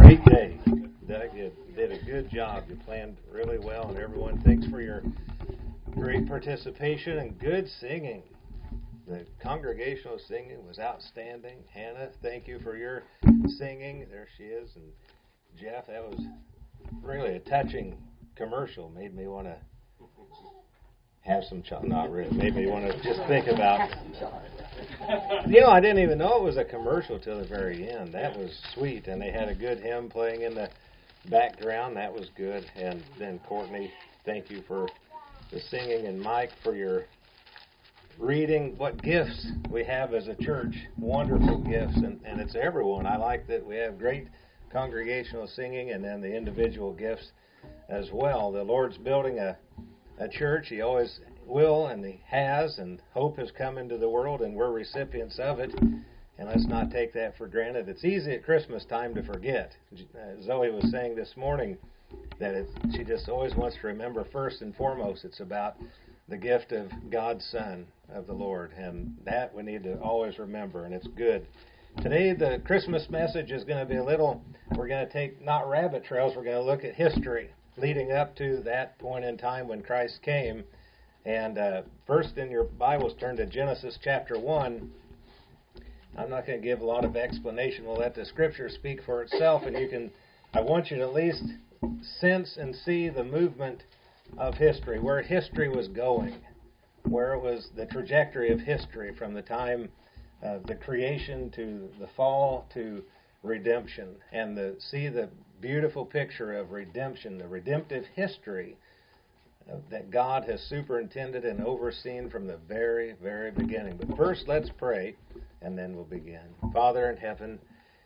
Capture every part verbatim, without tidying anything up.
great day. Doug, you did a good job. You planned really well, and everyone, thanks for your great participation and good singing. The congregational singing was outstanding. Hannah, thank you for your singing. There she is. And Jeff, that was really a touching commercial. Made me want to have some chocolate. Not really. Made me want to just think about. You know, I didn't even know it was a commercial till the very end. That was sweet. And they had a good hymn playing in the background. That was good. And then Courtney, thank you for the singing. And Mike, for your reading. What gifts we have as a church. Wonderful gifts. And, and it's everyone. I like that we have great congregational singing and then the individual gifts as well. The Lord's building a, a church. He always will, and he has, and hope has come into the world, and we're recipients of it. And let's not take that for granted. It's easy at Christmas time to forget. Uh, Zoe was saying this morning that it, she just always wants to remember first and foremost it's about the gift of God's Son, of the Lord, and that we need to always remember, and it's good. Today the Christmas message is going to be a little, we're going to take not rabbit trails, we're going to look at history leading up to that point in time when Christ came. And uh, first in your Bibles, turn to Genesis chapter one. I'm not going to give a lot of explanation. We'll let the Scripture speak for itself, and you can. I want you to at least sense and see the movement of history, where history was going, where it was the trajectory of history from the time of the creation to the fall to redemption, and the, see the beautiful picture of redemption, the redemptive history that God has superintended and overseen from the very, very beginning. But first, let's pray, and then we'll begin. Father in heaven,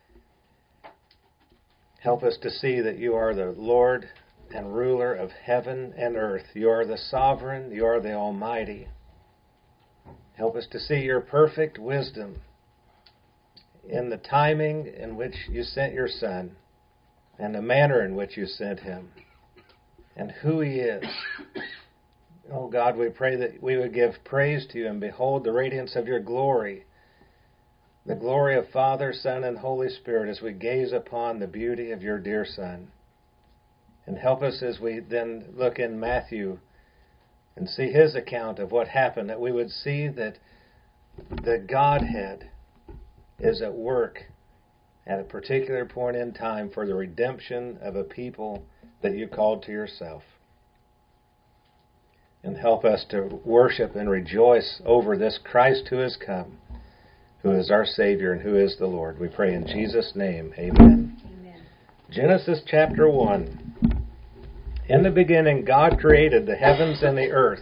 help us to see that you are the Lord and ruler of heaven and earth. You are the sovereign. You are the Almighty. Help us to see your perfect wisdom in the timing in which you sent your Son and the manner in which you sent him, and who he is. Oh God, we pray that we would give praise to you and behold the radiance of your glory, the glory of Father, Son, and Holy Spirit as we gaze upon the beauty of your dear Son. And help us as we then look in Matthew and see his account of what happened, that we would see that the Godhead is at work at a particular point in time for the redemption of a people that you called to yourself. And help us to worship and rejoice over this Christ who has come, who is our Savior and who is the Lord. We pray in Jesus' name, amen. Amen. Genesis chapter one. In the beginning, God created the heavens and the earth.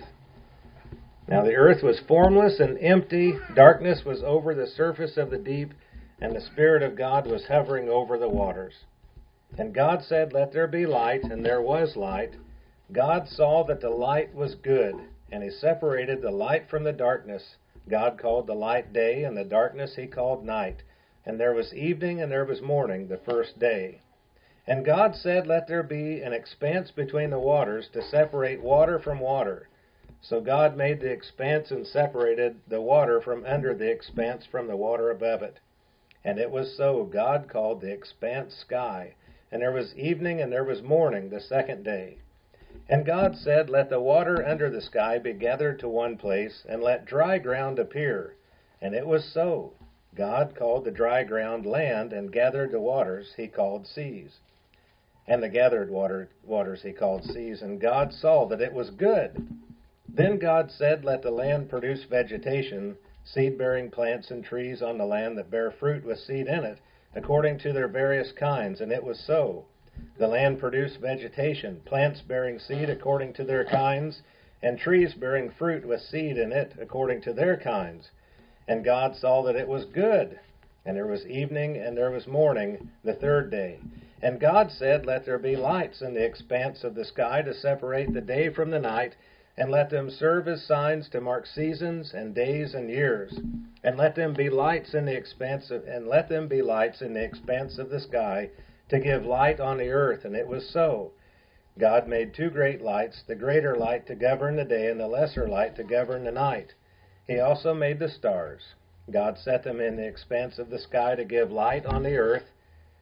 Now the earth was formless and empty. Darkness was over the surface of the deep, and the Spirit of God was hovering over the waters. And God said, "Let there be light," and there was light. God saw that the light was good, and he separated the light from the darkness. God called the light day, and the darkness he called night. And there was evening, and there was morning, the first day. And God said, "Let there be an expanse between the waters to separate water from water." So God made the expanse and separated the water from under the expanse from the water above it. And it was so. God called the expanse sky. And there was evening and there was morning the second day. And God said, "Let the water under the sky be gathered to one place, and let dry ground appear." And it was so. God called the dry ground land, and gathered the waters he called seas. And the gathered water, waters he called seas. And God saw that it was good. Then God said, "Let the land produce vegetation, seed-bearing plants and trees on the land that bear fruit with seed in it, according to their various kinds." And it was so. The land produced vegetation, plants bearing seed according to their kinds, and trees bearing fruit with seed in it according to their kinds. And God saw that it was good. And there was evening and there was morning the third day. And God said, "Let there be lights in the expanse of the sky to separate the day from the night, and let them serve as signs to mark seasons and days and years. And let them be lights in the expanse of, and let them be lights in the expanse of the sky to give light on the earth." And it was so. God made two great lights, the greater light to govern the day, and the lesser light to govern the night. He also made the stars. God set them in the expanse of the sky to give light on the earth,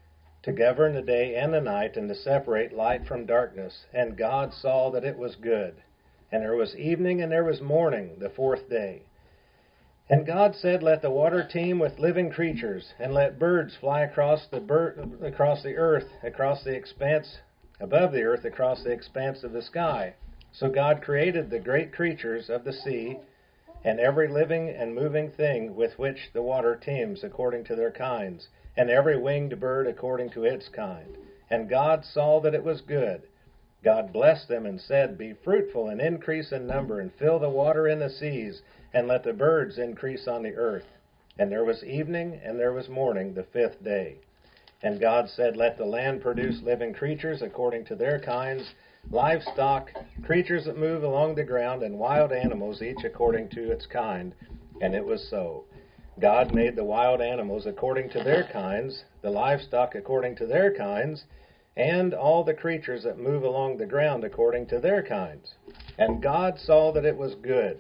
to govern the day and the night, and to separate light from darkness. And God saw that it was good. And there was evening and there was morning, the fourth day. And God said, let the water teem with living creatures, and let birds fly across the bir- across the earth, across the expanse, above the earth, across the expanse of the sky. So God created the great creatures of the sea, and every living and moving thing with which the water teems according to their kinds, and every winged bird according to its kind. And God saw that it was good. God blessed them and said, be fruitful and increase in number, and fill the water in the seas, and let the birds increase on the earth. And there was evening and there was morning, the fifth day. And God said, let the land produce living creatures according to their kinds, livestock, creatures that move along the ground, and wild animals, each according to its kind. And it was so. God made the wild animals according to their kinds, the livestock according to their kinds, and all the creatures that move along the ground according to their kinds. And God saw that it was good.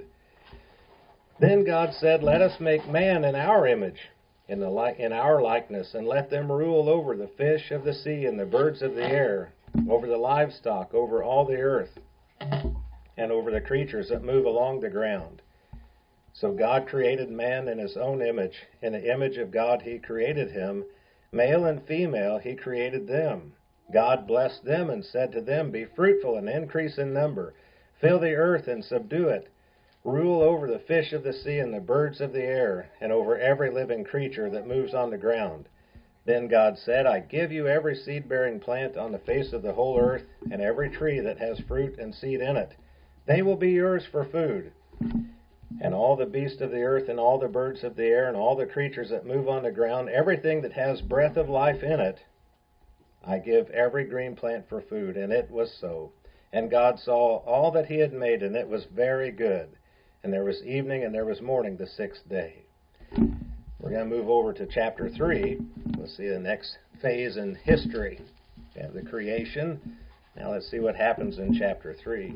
Then God said, let us make man in our image, in the li- in our likeness, and let them rule over the fish of the sea and the birds of the air, over the livestock, over all the earth, and over the creatures that move along the ground. So God created man in his own image. In the image of God he created him. Male and female he created them. God blessed them and said to them, be fruitful and increase in number. Fill the earth and subdue it. Rule over the fish of the sea and the birds of the air, and over every living creature that moves on the ground. Then God said, I give you every seed-bearing plant on the face of the whole earth, and every tree that has fruit and seed in it. They will be yours for food. And all the beasts of the earth, and all the birds of the air, and all the creatures that move on the ground, everything that has breath of life in it, I give every green plant for food. And it was so. And God saw all that he had made, and it was very good. And there was evening and there was morning, the sixth day. We're going to move over to chapter three. We'll see the next phase in history. We have the creation. Now let's see what happens in chapter three.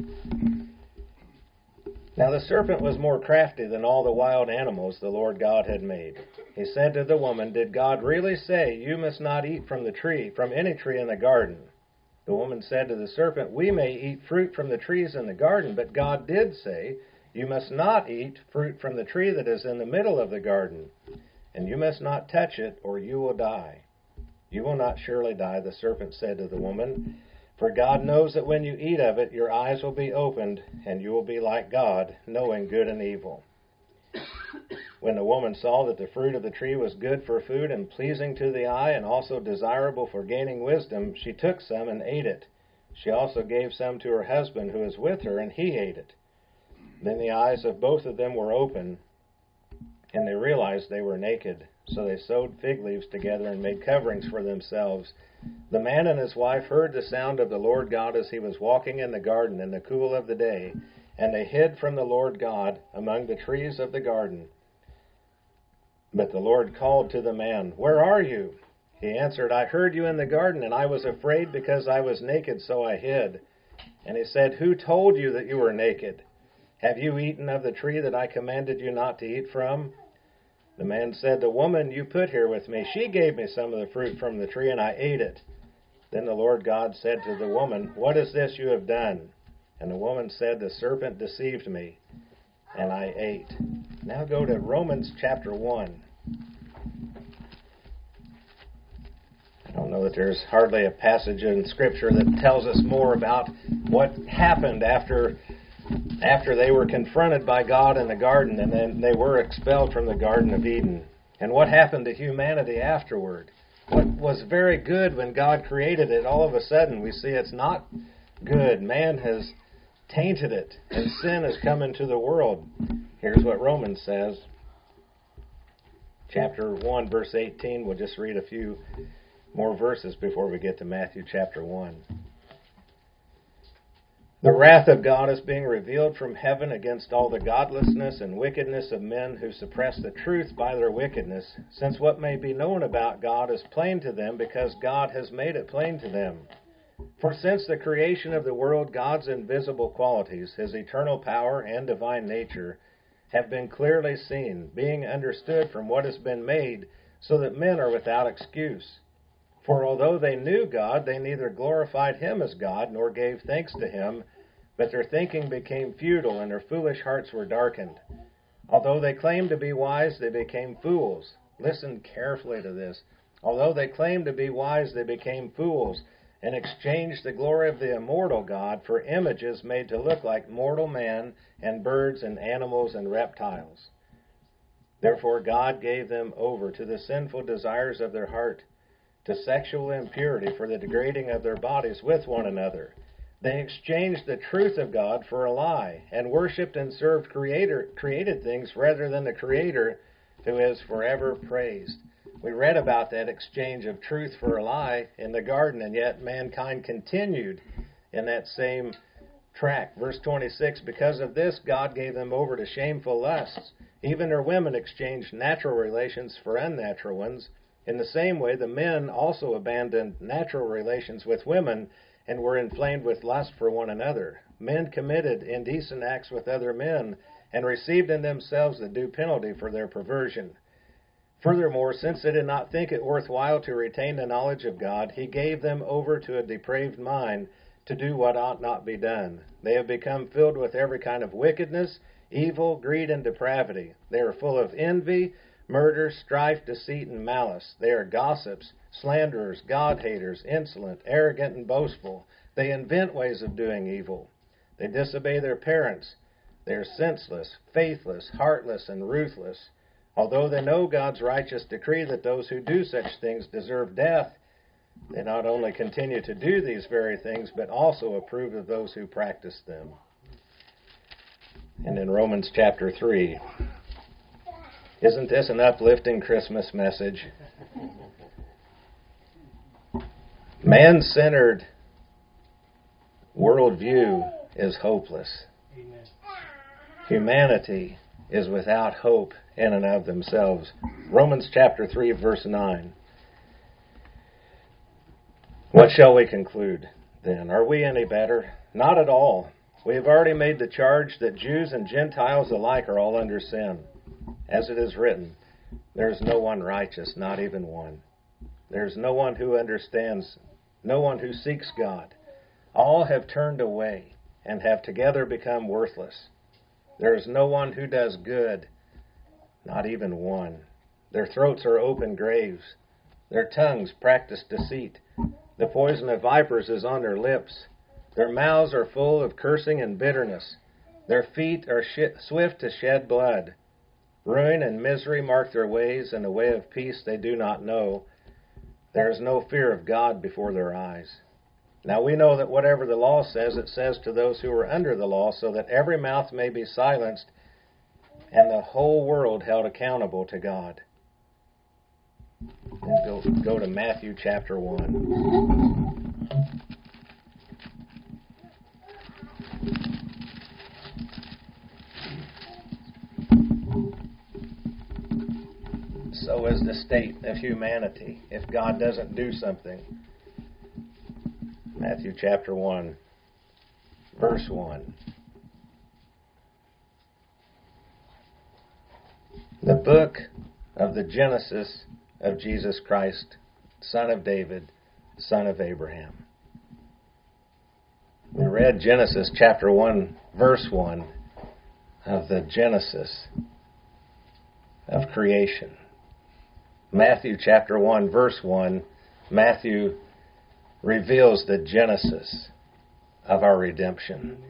Now the serpent was more crafty than all the wild animals the Lord God had made. He said to the woman, did God really say, you must not eat from the tree, from any tree in the garden? The woman said to the serpent, we may eat fruit from the trees in the garden, but God did say, you must not eat fruit from the tree that is in the middle of the garden, and you must not touch it, or you will die. You will not surely die, the serpent said to the woman, for God knows that when you eat of it, your eyes will be opened, and you will be like God, knowing good and evil. When the woman saw that the fruit of the tree was good for food and pleasing to the eye, and also desirable for gaining wisdom, she took some and ate it. She also gave some to her husband who was with her, and he ate it. Then the eyes of both of them were open, and they realized they were naked. So they sewed fig leaves together and made coverings for themselves. The man and his wife heard the sound of the Lord God as he was walking in the garden in the cool of the day, and they hid from the Lord God among the trees of the garden. But the Lord called to the man, where are you? He answered, I heard you in the garden, and I was afraid because I was naked, so I hid. And he said, who told you that you were naked? Have you eaten of the tree that I commanded you not to eat from? The man said, the woman you put here with me, she gave me some of the fruit from the tree, and I ate it. Then the Lord God said to the woman, what is this you have done? And the woman said, the serpent deceived me, and I ate. Now go to Romans chapter one. I don't know that there's hardly a passage in Scripture that tells us more about what happened after after they were confronted by God in the garden, and then they were expelled from the Garden of Eden. And what happened to humanity afterward? What was very good when God created it, all of a sudden we see it's not good. Man has tainted it, and sin has come into the world. Here's what Romans says. Chapter one, verse eighteen. We'll just read a few more verses before we get to Matthew chapter one. The wrath of God is being revealed from heaven against all the godlessness and wickedness of men who suppress the truth by their wickedness, since what may be known about God is plain to them because God has made it plain to them. For since the creation of the world, God's invisible qualities, his eternal power and divine nature, have been clearly seen, being understood from what has been made, so that men are without excuse. For although they knew God, they neither glorified him as God nor gave thanks to him, but their thinking became futile and their foolish hearts were darkened. Although they claimed to be wise, they became fools. Listen carefully to this. Although they claimed to be wise, they became fools and exchanged the glory of the immortal God for images made to look like mortal man and birds and animals and reptiles. Therefore God gave them over to the sinful desires of their heart, to sexual impurity for the degrading of their bodies with one another. They exchanged the truth of God for a lie and worshipped and served creator, created things rather than the Creator, who is forever praised. We read about that exchange of truth for a lie in the garden, and yet mankind continued in that same track. Verse twenty-six, because of this, God gave them over to shameful lusts. Even their women exchanged natural relations for unnatural ones. In the same way, the men also abandoned natural relations with women and were inflamed with lust for one another. Men committed indecent acts with other men and received in themselves the due penalty for their perversion. Furthermore, since they did not think it worthwhile to retain the knowledge of God, he gave them over to a depraved mind to do what ought not be done. They have become filled with every kind of wickedness, evil, greed, and depravity. They are full of envy, murder, strife, deceit, and malice. They are gossips, slanderers, God-haters, insolent, arrogant, and boastful. They invent ways of doing evil. They disobey their parents. They are senseless, faithless, heartless, and ruthless. Although they know God's righteous decree that those who do such things deserve death, they not only continue to do these very things, but also approve of those who practice them. And in Romans chapter three, isn't this an uplifting Christmas message? Man-centered worldview is hopeless. Amen. Humanity is without hope in and of themselves. Romans chapter three, verse nine. What shall we conclude then? Are we any better? Not at all. We have already made the charge that Jews and Gentiles alike are all under sin. As it is written, there is no one righteous, not even one. There is no one who understands, no one who seeks God. All have turned away and have together become worthless. There is no one who does good, not even one. Their throats are open graves. Their tongues practice deceit. The poison of vipers is on their lips. Their mouths are full of cursing and bitterness. Their feet are sh- swift to shed blood. Ruin and misery mark their ways, and the way of peace they do not know. There is no fear of God before their eyes. Now we know that whatever the law says, it says to those who are under the law, so that every mouth may be silenced and the whole world held accountable to God. And go, go to Matthew chapter one. So is the state of humanity if God doesn't do something. Matthew chapter one, verse one. The book of the Genesis of Jesus Christ, son of David, son of Abraham. We read Genesis chapter one, verse one of the Genesis of creation. Matthew chapter one, verse one, Matthew reveals the genesis of our redemption.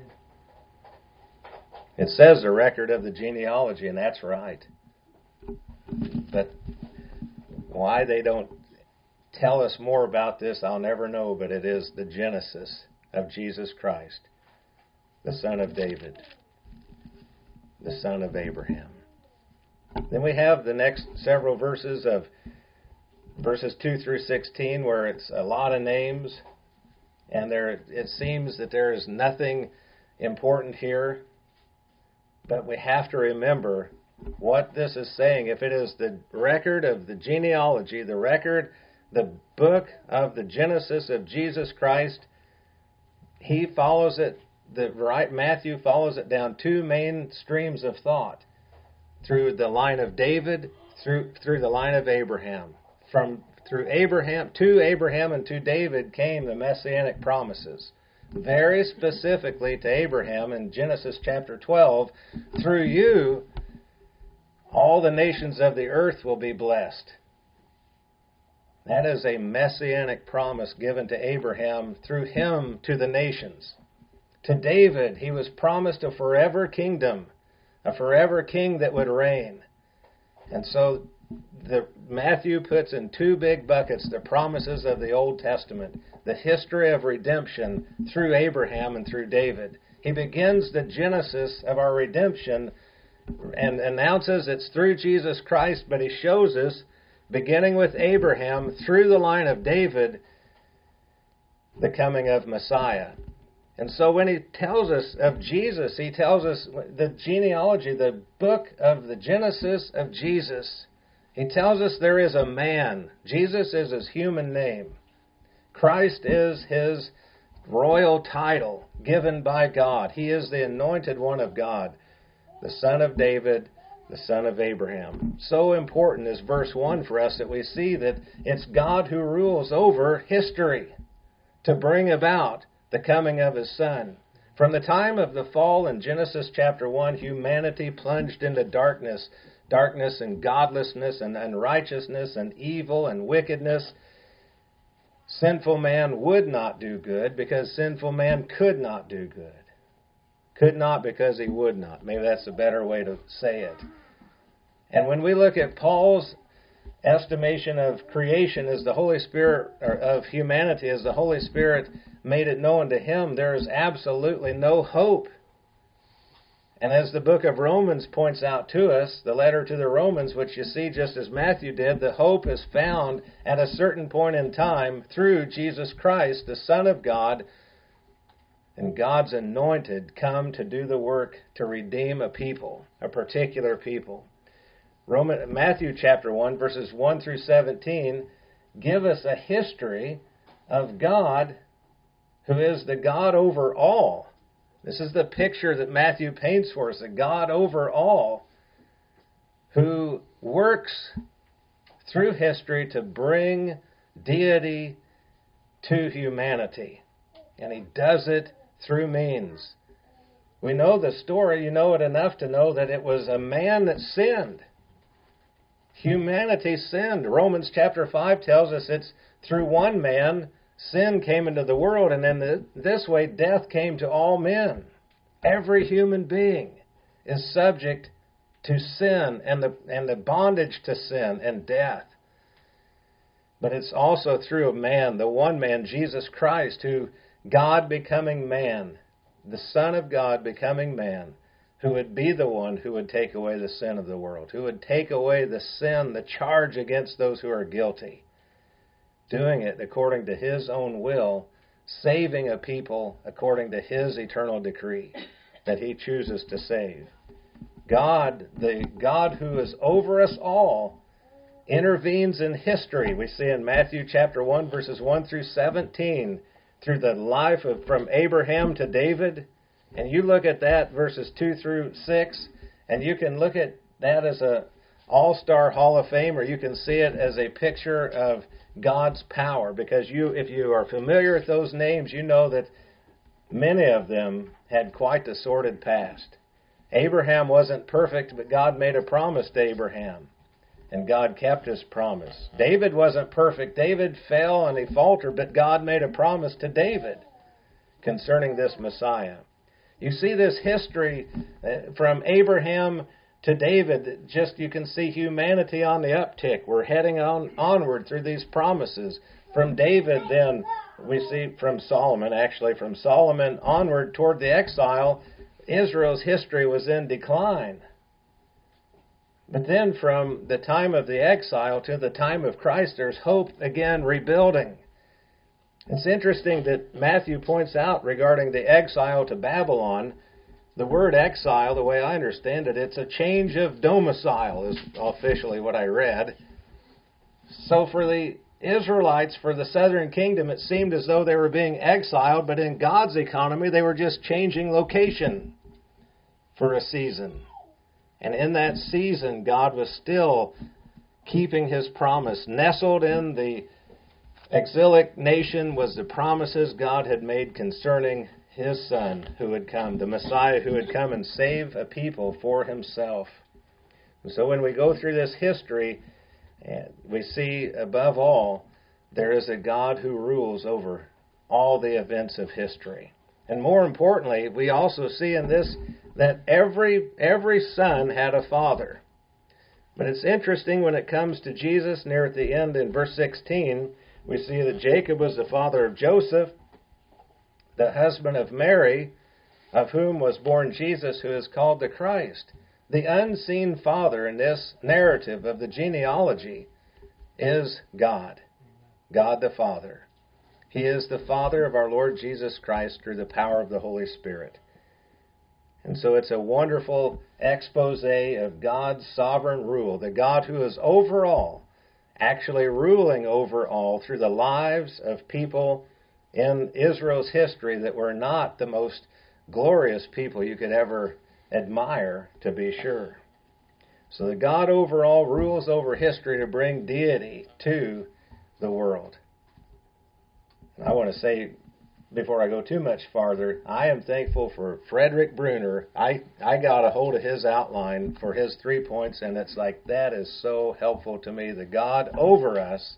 It says the record of the genealogy, and that's right. But why they don't tell us more about this, I'll never know, but it is the genesis of Jesus Christ, the son of David, the son of Abraham. Then we have the next several verses of verses two through sixteen, where it's a lot of names, and there it seems that there is nothing important here. But we have to remember what this is saying. If it is the record of the genealogy, the record, the book of the Genesis of Jesus Christ, he follows it, the right Matthew follows it down two main streams of thought. Through the line of David, through through the line of Abraham. From through Abraham, to Abraham and to David came the messianic promises. Very specifically to Abraham in Genesis chapter twelve, through you, all the nations of the earth will be blessed. That is a messianic promise given to Abraham, through him to the nations. To David, he was promised a forever kingdom, a forever king that would reign. And so the, Matthew puts in two big buckets the promises of the Old Testament, the history of redemption through Abraham and through David. He begins the genesis of our redemption and announces it's through Jesus Christ, but he shows us, beginning with Abraham, through the line of David, the coming of Messiah. And so when he tells us of Jesus, he tells us the genealogy, the book of the Genesis of Jesus. He tells us there is a man. Jesus is his human name. Christ is his royal title given by God. He is the anointed one of God, the son of David, the son of Abraham. So important is verse one for us that we see that it's God who rules over history to bring about the coming of his Son. From the time of the fall in Genesis chapter one, humanity plunged into darkness, darkness and godlessness and unrighteousness and evil and wickedness. Sinful man would not do good because sinful man could not do good. Could not because he would not. Maybe that's a better way to say it. And when we look at Paul's estimation of creation as the Holy Spirit, or of humanity as the Holy Spirit made it known to him, there is absolutely no hope. And as the book of Romans points out to us, the letter to the Romans, which you see just as Matthew did, the hope is found at a certain point in time through Jesus Christ, the Son of God, and God's anointed come to do the work to redeem a people, a particular people. Roman, Matthew chapter one, verses one through seventeen, give us a history of God who is the God over all. This is the picture that Matthew paints for us, a God over all who works through history to bring deity to humanity. And he does it through means. We know the story, you know it enough to know that it was a man that sinned. Humanity sinned. Romans chapter five tells us it's through one man sin came into the world, and in the, this way death came to all men. Every human being is subject to sin and the, and the bondage to sin and death. But it's also through a man, the one man, Jesus Christ, who God becoming man, the Son of God becoming man, who would be the one who would take away the sin of the world, who would take away the sin, the charge against those who are guilty, doing it according to his own will, saving a people according to his eternal decree that he chooses to save. God, the God who is over us all, intervenes in history. We see in Matthew chapter one, verses one through seventeen, through the life of from Abraham to David. And you look at that, verses two through six, and you can look at that as a all-star Hall of Fame, or you can see it as a picture of God's power. Because you, if you are familiar with those names, you know that many of them had quite the sordid past. Abraham wasn't perfect, but God made a promise to Abraham, and God kept his promise. David wasn't perfect. David fell and he faltered, but God made a promise to David concerning this Messiah. You see this history from Abraham to David. Just you can see humanity on the uptick. We're heading on onward through these promises. From David, then, we see from Solomon, actually from Solomon onward toward the exile, Israel's history was in decline. But then from the time of the exile to the time of Christ, there's hope again rebuilding. It's interesting that Matthew points out regarding the exile to Babylon, the word exile, the way I understand it, it's a change of domicile, is officially what I read. So for the Israelites, for the southern kingdom, it seemed as though they were being exiled, but in God's economy, they were just changing location for a season. And in that season, God was still keeping his promise. Nestled in the exilic nation was the promises God had made concerning his Son who had come, the Messiah who had come and save a people for himself. And so when we go through this history, we see above all, there is a God who rules over all the events of history. And more importantly, we also see in this that every every son had a father. But it's interesting when it comes to Jesus, near at the end in verse sixteen, we see that Jacob was the father of Joseph, the husband of Mary, of whom was born Jesus, who is called the Christ. The unseen father in this narrative of the genealogy is God, God the Father. He is the Father of our Lord Jesus Christ through the power of the Holy Spirit. And so it's a wonderful expose of God's sovereign rule, the God who is over all, actually ruling over all through the lives of people in Israel's history that were not the most glorious people you could ever admire, to be sure. So the God over all rules over history to bring deity to the world. I want to say, before I go too much farther, I am thankful for Frederick Bruner. I, I got a hold of his outline for his three points, and it's like, that is so helpful to me. The God over us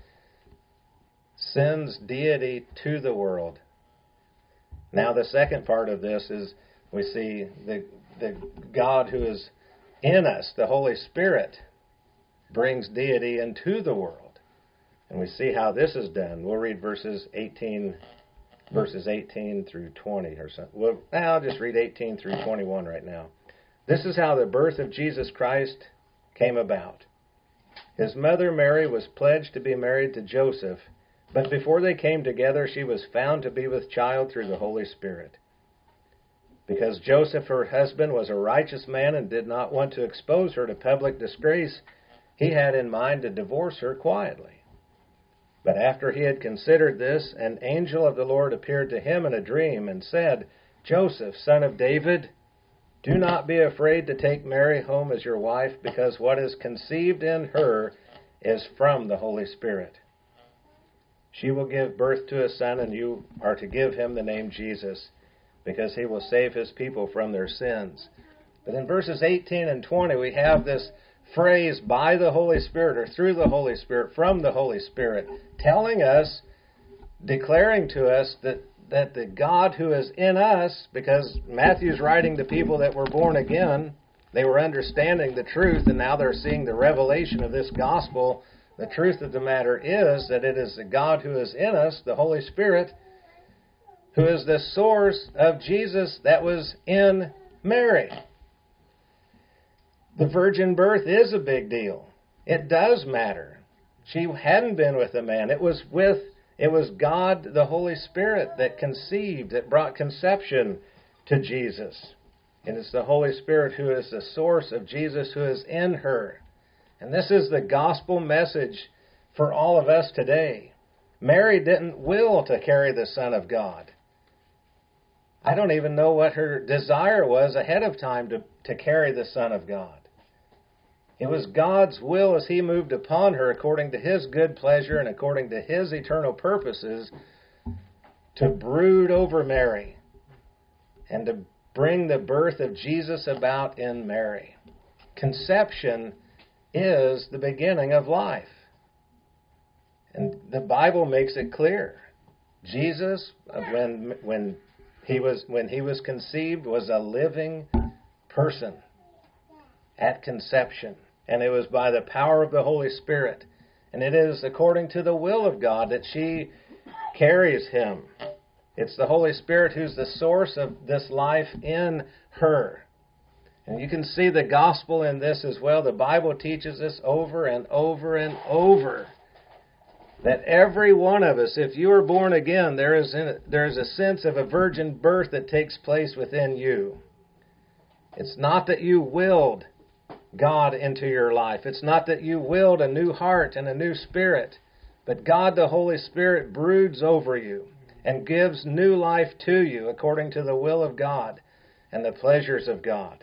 sends deity to the world. Now the second part of this is we see the, the God who is in us, the Holy Spirit, brings deity into the world. And we see how this is done. We'll read verses eighteen, verses eighteen through twenty or something. Well, I'll just read eighteen through twenty-one right now. This is how the birth of Jesus Christ came about. His mother Mary was pledged to be married to Joseph, but before they came together, she was found to be with child through the Holy Spirit. Because Joseph, her husband, was a righteous man and did not want to expose her to public disgrace, he had in mind to divorce her quietly. But after he had considered this, an angel of the Lord appeared to him in a dream and said, Joseph, son of David, do not be afraid to take Mary home as your wife, because what is conceived in her is from the Holy Spirit. She will give birth to a son, and you are to give him the name Jesus, because he will save his people from their sins. But in verses eighteen and twenty, we have this phrase, by the Holy Spirit, or through the Holy Spirit, from the Holy Spirit, telling us, declaring to us that, that the God who is in us, because Matthew's writing to people that were born again, they were understanding the truth, and now they're seeing the revelation of this gospel. The truth of the matter is that it is the God who is in us, the Holy Spirit, who is the source of Jesus that was in Mary. The virgin birth is a big deal. It does matter. She hadn't been with a man. It was with, it was God, the Holy Spirit, that conceived, that brought conception to Jesus. And it's the Holy Spirit who is the source of Jesus, who is in her. And this is the gospel message for all of us today. Mary didn't will to carry the Son of God. I don't even know what her desire was ahead of time to, to carry the Son of God. It was God's will as he moved upon her according to his good pleasure and according to his eternal purposes to brood over Mary and to bring the birth of Jesus about in Mary. Conception is the beginning of life. And the Bible makes it clear. Jesus, when when he was when he was conceived, was a living person at conception. And it was by the power of the Holy Spirit. And it is according to the will of God that she carries him. It's the Holy Spirit who's the source of this life in her. And you can see the gospel in this as well. The Bible teaches us over and over and over that every one of us, if you are born again, there is in, there is a sense of a virgin birth that takes place within you. It's not that you willed God into your life. It's not that you willed a new heart and a new spirit, but God the Holy Spirit broods over you and gives new life to you according to the will of God and the pleasures of God.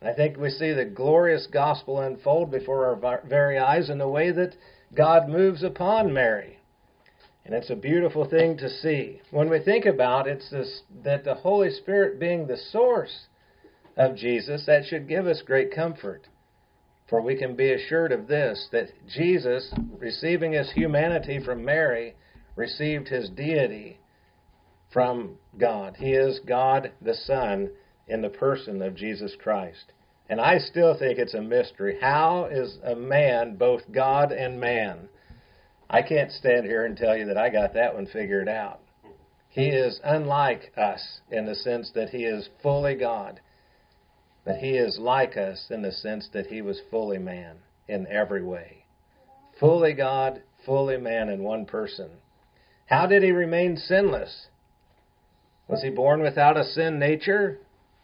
I think we see the glorious gospel unfold before our very eyes in the way that God moves upon Mary. And it's a beautiful thing to see. When we think about it, it's this, that the Holy Spirit being the source of Jesus, that should give us great comfort. For we can be assured of this, that Jesus, receiving his humanity from Mary, received his deity from God. He is God the Son in the person of Jesus Christ. And I still think it's a mystery. How is a man both God and man? I can't stand here and tell you that I got that one figured out. He is unlike us in the sense that he is fully God. But he is like us in the sense that he was fully man in every way. Fully God, fully man in one person. How did he remain sinless? Was he born without a sin nature?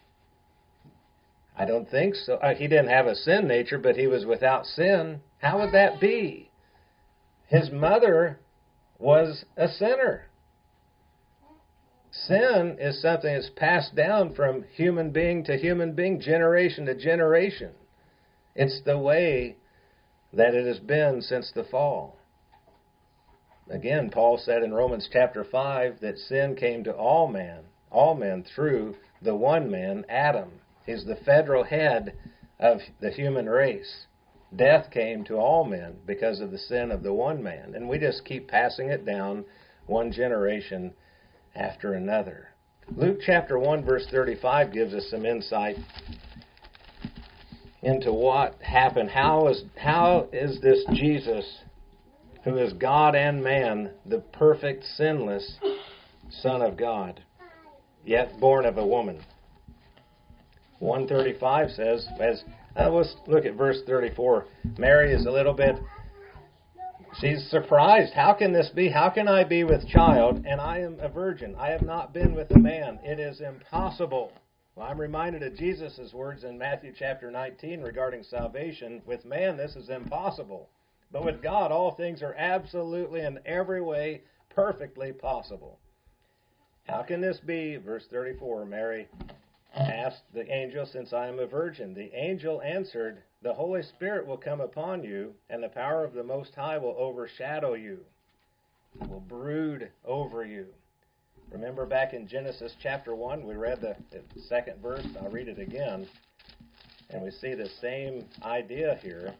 I don't think so. Uh, he didn't have a sin nature, but he was without sin. How would that be? His mother was a sinner. Sin is something that's passed down from human being to human being, generation to generation. It's the way that it has been since the fall. Again, Paul said in Romans chapter five that sin came to all men, all men through the one man, Adam. He's the federal head of the human race. Death came to all men because of the sin of the one man. And we just keep passing it down one generation after another. Luke chapter one verse thirty-five gives us some insight into what happened. How is, how is this Jesus, who is God and man, the perfect, sinless Son of God, yet born of a woman? one thirty-five says, as uh, let's look at verse thirty-four. Mary is a little bit, she's surprised. How can this be? How can I be with child? And I am a virgin. I have not been with a man. It is impossible. Well, I'm reminded of Jesus' words in Matthew chapter nineteen regarding salvation. With man, this is impossible. But with God, all things are absolutely in every way perfectly possible. How can this be? Verse thirty-four, Mary asked the angel, since I am a virgin. The angel answered, the Holy Spirit will come upon you, and the power of the Most High will overshadow you, will brood over you. Remember back in Genesis chapter one, we read the, the second verse. I'll read it again. And we see the same idea here.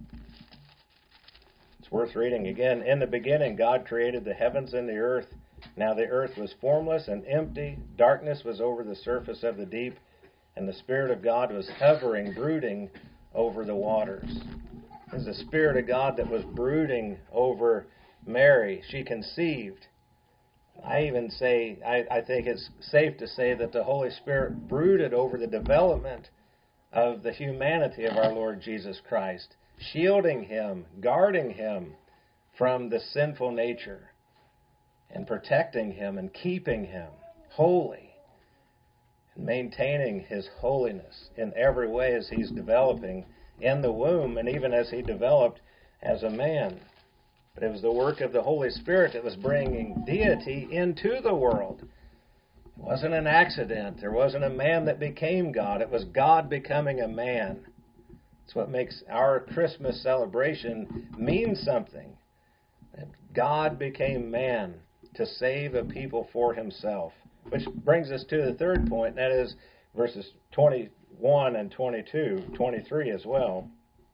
It's worth reading again. In the beginning, God created the heavens and the earth. Now the earth was formless and empty. Darkness was over the surface of the deep, and the Spirit of God was hovering, brooding over the waters. It was the Spirit of God that was brooding over Mary. She conceived. I even say, I, I think it's safe to say that the Holy Spirit brooded over the development of the humanity of our Lord Jesus Christ, shielding him, guarding him from the sinful nature, and protecting him and keeping him holy, and maintaining his holiness in every way as he's developing in the womb, and even as he developed as a man. But it was the work of the Holy Spirit that was bringing deity into the world. It wasn't an accident. There wasn't a man that became God. It was God becoming a man. It's what makes our Christmas celebration mean something. That God became man to save a people for himself. Which brings us to the third point, and that is verses twenty-one and twenty-two, twenty-three as well.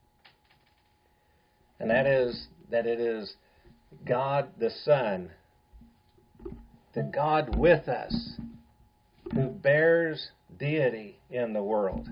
And that is that it is God the Son, the God with us, who bears deity in the world.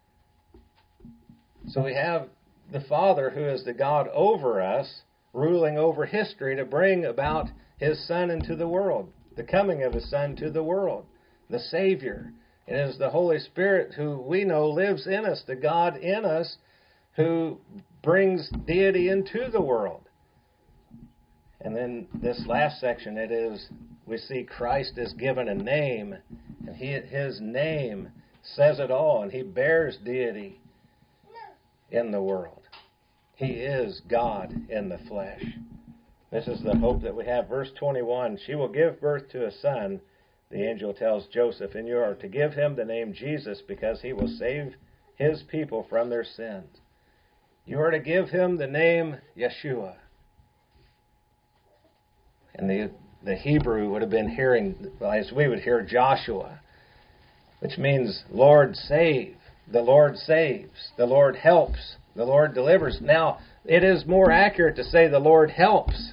So we have the Father, who is the God over us, ruling over history to bring about his Son into the world, the coming of his Son to the world, the Savior. It is the Holy Spirit who we know lives in us, the God in us, who brings deity into the world. And then this last section, it is, we see Christ is given a name, and he, his name says it all, and he bears deity in the world. He is God in the flesh. This is the hope that we have. Verse twenty-one, she will give birth to a son, the angel tells Joseph, and you are to give him the name Jesus, because he will save his people from their sins. You are to give him the name Yeshua. And the, the Hebrew would have been hearing, as we would hear, Joshua, which means Lord save. The Lord saves. The Lord helps. The Lord delivers. Now, it is more accurate to say the Lord helps.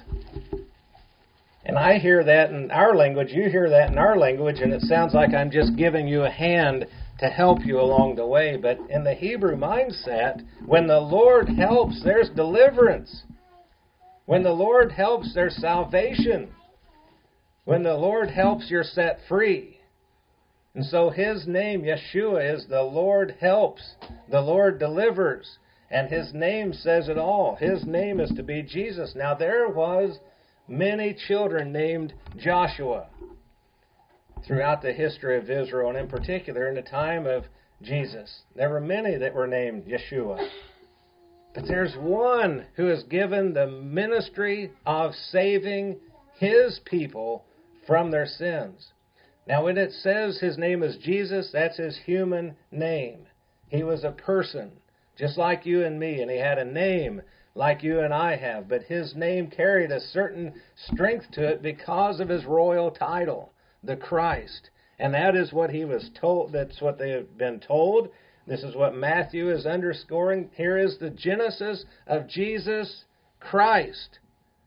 And I hear that in our language, you hear that in our language, and it sounds like I'm just giving you a hand to help you along the way. But in the Hebrew mindset, when the Lord helps, there's deliverance. When the Lord helps, there's salvation. When the Lord helps, you're set free. And so his name, Yeshua, is the Lord helps. The Lord delivers. And his name says it all. His name is to be Jesus. Now there was many children named Joshua throughout the history of Israel, and in particular in the time of Jesus. There were many that were named Yeshua. But there's one who is given the ministry of saving his people from their sins. Now when it says his name is Jesus, that's his human name. He was a person, just like you and me, and he had a name like you and I have, but his name carried a certain strength to it because of his royal title, the Christ. And that is what he was told, that's what they have been told. This is what Matthew is underscoring. Here is the genesis of Jesus Christ.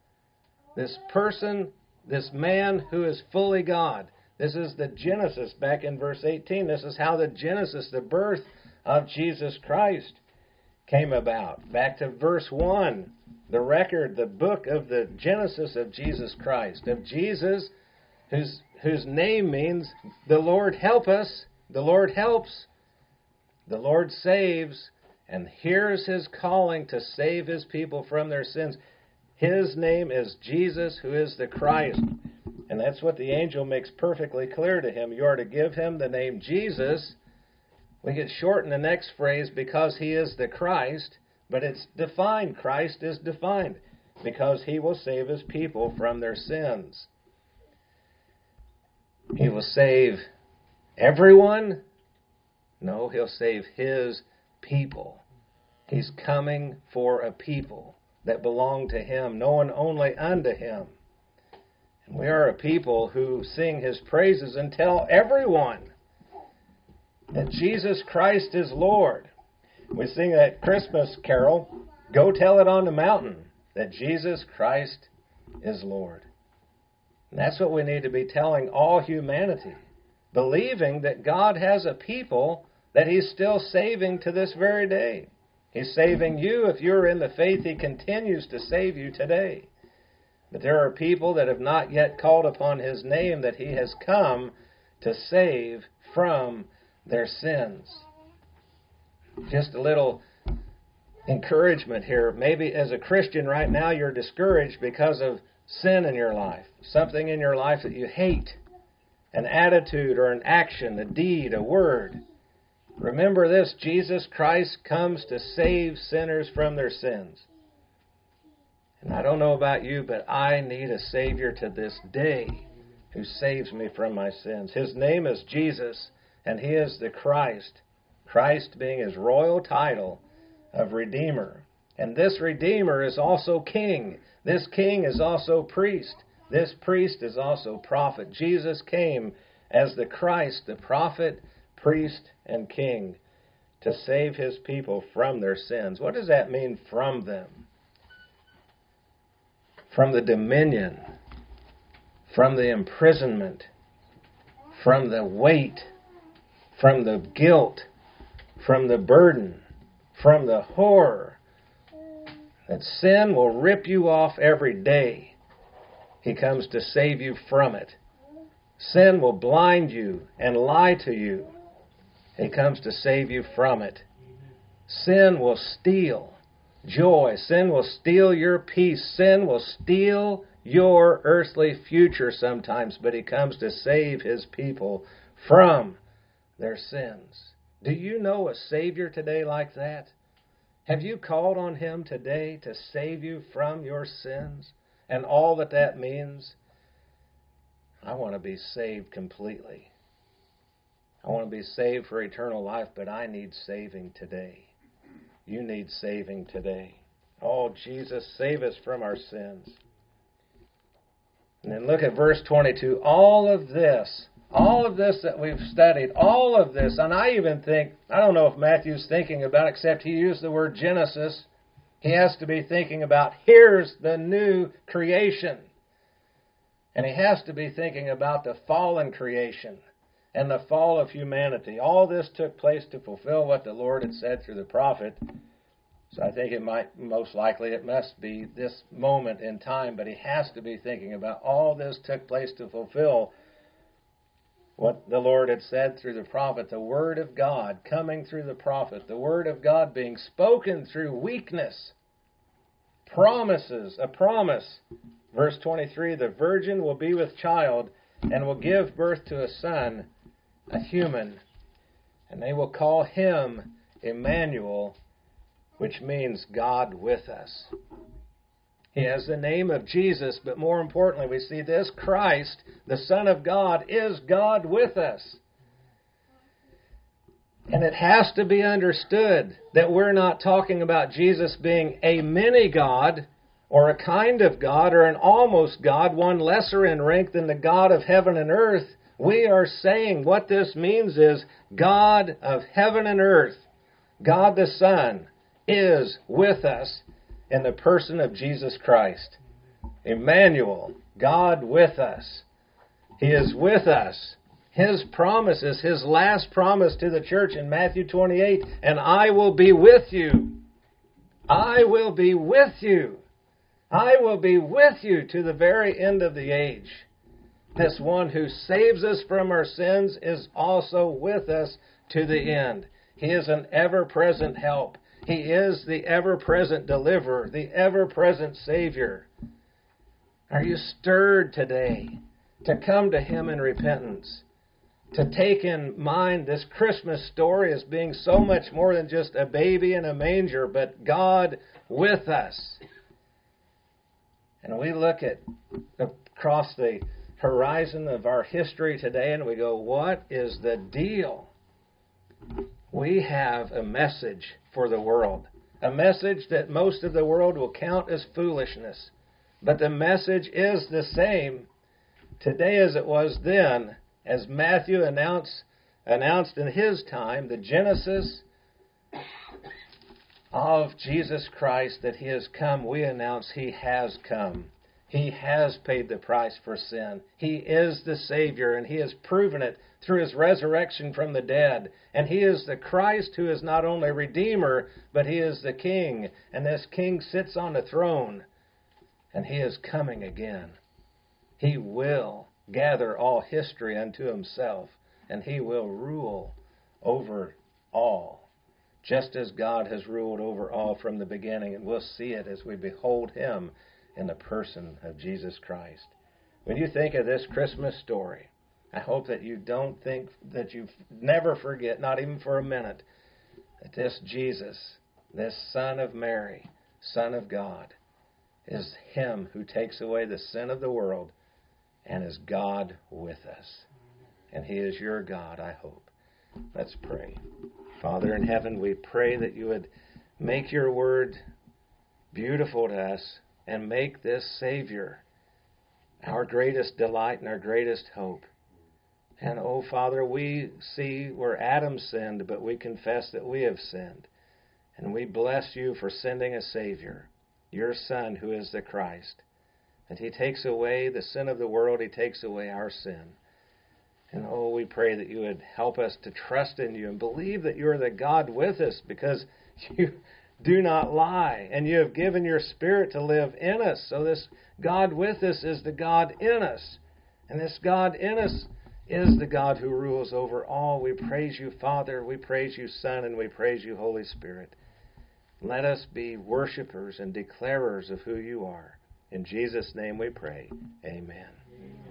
This person, this man who is fully God. This is the genesis back in verse eighteen. This is how the genesis, the birth of Jesus Christ came about. Back to verse one, the record, the book of the genesis of Jesus Christ, of Jesus, whose, whose name means the Lord help us, the Lord helps, the Lord saves, and here's his calling to save his people from their sins. His name is Jesus, who is the Christ. And that's what the angel makes perfectly clear to him. You are to give him the name Jesus. We could shorten the next phrase, because he is the Christ, but it's defined. Christ is defined because he will save his people from their sins. He will save everyone? No, he'll save his people. He's coming for a people that belong to him, known only unto him. And we are a people who sing his praises and tell everyone that Jesus Christ is Lord. We sing that Christmas carol, Go Tell It on the Mountain, that Jesus Christ is Lord. And that's what we need to be telling all humanity, believing that God has a people that he's still saving to this very day. He's saving you. If you're in the faith, he continues to save you today. But there are people that have not yet called upon his name that he has come to save from their sins. Just a little encouragement here. Maybe as a Christian right now you're discouraged because of sin in your life. Something in your life that you hate. An attitude or an action, a deed, a word. Remember this, Jesus Christ comes to save sinners from their sins. And I don't know about you, but I need a Savior to this day who saves me from my sins. His name is Jesus, and he is the Christ. Christ being his royal title of Redeemer. And this Redeemer is also King. This King is also priest. This priest is also prophet. Jesus came as the Christ, the prophet, priest, and king to save his people from their sins. What does that mean, from them? From the dominion, from the imprisonment, from the weight, from the guilt, from the burden, from the horror that sin will rip you off every day. He comes to save you from it. Sin will blind you and lie to you. He comes to save you from it. Sin will steal joy. Sin will steal your peace. Sin will steal your earthly future sometimes, but he comes to save his people from their sins. Do you know a Savior today like that? Have you called on him today to save you from your sins and all that that means? I want to be saved completely. I want to be saved for eternal life, but I need saving today. You need saving today. Oh, Jesus, save us from our sins. And then look at verse twenty-two. All of this, all of this that we've studied, all of this, and I even think, I don't know if Matthew's thinking about it, except he used the word Genesis. He has to be thinking about, here's the new creation. And he has to be thinking about the fallen creation and the fall of humanity. All this took place to fulfill what the Lord had said through the prophet. So I think it might, most likely, it must be this moment in time, but he has to be thinking about all this took place to fulfill what the Lord had said through the prophet, the Word of God coming through the prophet, the Word of God being spoken through weakness, promises, a promise. Verse twenty-three, the virgin will be with child and will give birth to a son, a human, and they will call him Emmanuel, which means God with us. He has the name of Jesus, but more importantly, we see this Christ, the Son of God, is God with us. And it has to be understood that we're not talking about Jesus being a mini-God or a kind of God or an almost God, one lesser in rank than the God of heaven and earth. We are saying what this means is God of heaven and earth, God the Son, is with us in the person of Jesus Christ. Emmanuel, God with us. He is with us. His promise is His last promise to the church in Matthew twenty-eight, and I will be with you. I will be with you. I will be with you to the very end of the age. This one who saves us from our sins is also with us to the end. He is an ever-present help. He is the ever-present deliverer, the ever-present Savior. Are you stirred today to come to Him in repentance? To take in mind this Christmas story as being so much more than just a baby in a manger, but God with us. And we look at across the horizon of our history today and we go, what is the deal? We have a message for the world. A message that most of the world will count as foolishness. But the message is the same today as it was then. As Matthew announced, announced in his time, the Genesis of Jesus Christ, that He has come, we announce He has come. He has paid the price for sin. He is the Savior, and He has proven it through His resurrection from the dead. And He is the Christ who is not only Redeemer, but He is the King. And this King sits on the throne, and He is coming again. He will gather all history unto Himself, and He will rule over all, just as God has ruled over all from the beginning. And we'll see it as we behold Him in the person of Jesus Christ. When you think of this Christmas story, I hope that you don't think, that you never forget, not even for a minute, that this Jesus, this Son of Mary, Son of God, is Him who takes away the sin of the world and is God with us. And He is your God, I hope. Let's pray. Father in heaven, we pray that you would make your word beautiful to us and make this Savior our greatest delight and our greatest hope. And, oh, Father, we see where Adam sinned, but we confess that we have sinned. And we bless you for sending a Savior, your Son, who is the Christ. And He takes away the sin of the world. He takes away our sin. And, oh, we pray that you would help us to trust in you and believe that you are the God with us, because you do not lie. And you have given your Spirit to live in us. So this God with us is the God in us. And this God in us is the God who rules over all. We praise you, Father. We praise you, Son. And we praise you, Holy Spirit. Let us be worshipers and declarers of who you are. In Jesus' name we pray. Amen. Amen.